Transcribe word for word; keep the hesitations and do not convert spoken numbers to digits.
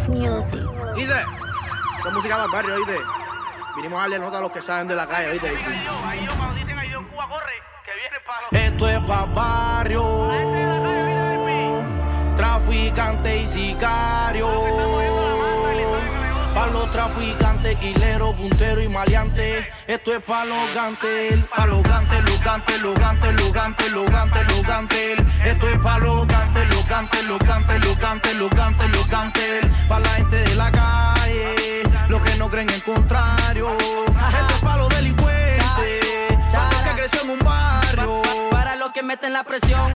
Music. ¿Oíste? Con música del barrio, ¿oíste? Vinimos a darle nota a los que saben de la calle, ¿oíste? Ahí yo, ahí yo, cuando dicen ahí yo, Cuba corre, que viene para los... Esto es pa' barrio, La gente de la calle viene a ver. traficante y sicario. Pa' los traficantes, quileros, punteros y maleantes. Esto es pa' los gantes, pa' los gantes, los gantes, los gantes, los gantes, los gantes, los gantes. Esto es pa' los gantes, los gantes, los gantes, los gantes, los gantes, los gantes. Pa' la gente de la calle, los que no creen en contrario. Esto es pa' los delincuentes, pa' los que creció en un barrio. Para los que meten la presión.